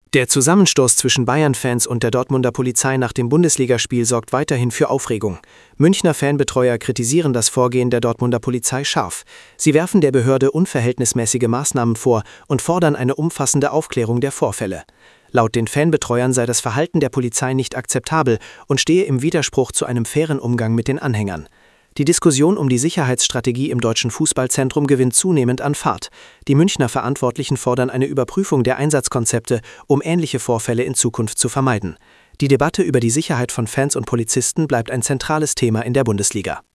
Der Zusammenstoß zwischen Bayern-Fans und der Dortmunder Polizei nach dem Bundesligaspiel sorgt weiterhin für Aufregung. Münchner Fanbetreuer kritisieren das Vorgehen der Dortmunder Polizei scharf. Sie werfen der Behörde unverhältnismäßige Maßnahmen vor und fordern eine umfassende Aufklärung der Vorfälle. Laut den Fanbetreuern sei das Verhalten der Polizei nicht akzeptabel und stehe im Widerspruch zu einem fairen Umgang mit den Anhängern. Die Diskussion um die Sicherheitsstrategie im Deutschen Fußballzentrum gewinnt zunehmend an Fahrt. Die Münchner Verantwortlichen fordern eine Überprüfung der Einsatzkonzepte, um ähnliche Vorfälle in Zukunft zu vermeiden. Die Debatte über die Sicherheit von Fans und Polizisten bleibt ein zentrales Thema in der Bundesliga.